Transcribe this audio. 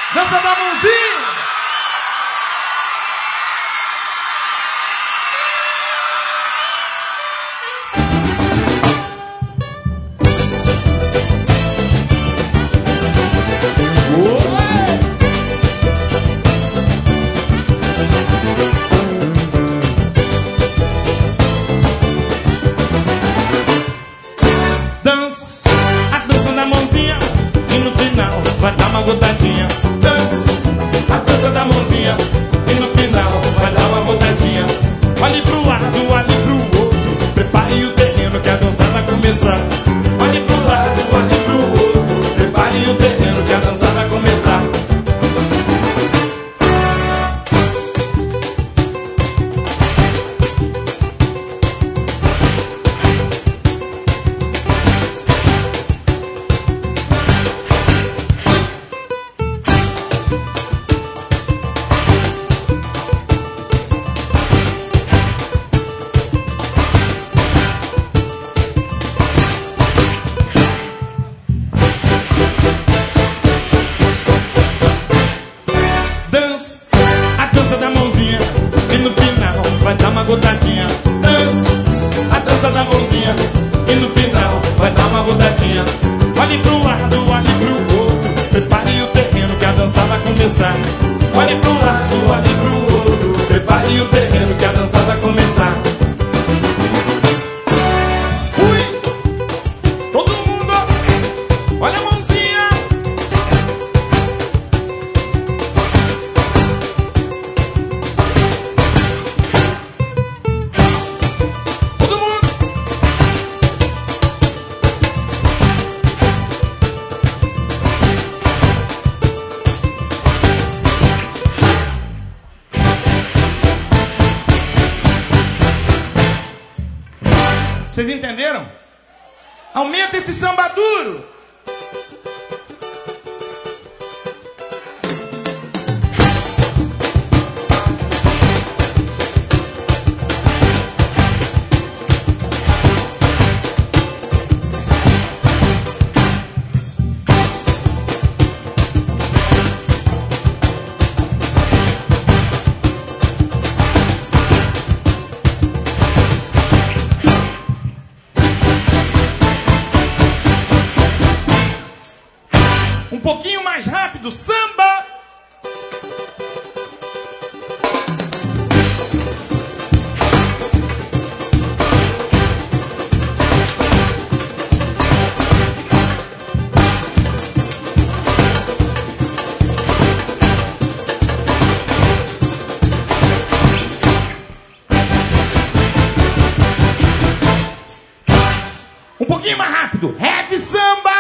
Dança da mãozinha. Dança, a dança da mãozinha e no final vai dar uma gotadinha. Dança, a dança da mãozinha e no final vai dar uma gotadinha. Olhe pro lado, olhe pro outro, prepare o terreno que a dança vai começar. Olhe pro lado, olhe pro outro, prepare o terreno que a dança vai começar. Dança, a dança da mãozinha e no final vai dar uma gotadinha. Dança, a dança da mãozinha e no final vai dar uma gotadinha. Olhe pro lado, olhe pro outro, prepare o terreno que a dança vai começar. Olhe pro lado, olhe pro outro, prepare o terreno que a dança vai começar. Fui! Todo mundo, olha a mãozinha. Vocês entenderam? Aumenta esse samba duro. Um pouquinho mais rápido, samba! Um pouquinho mais rápido, heavy samba!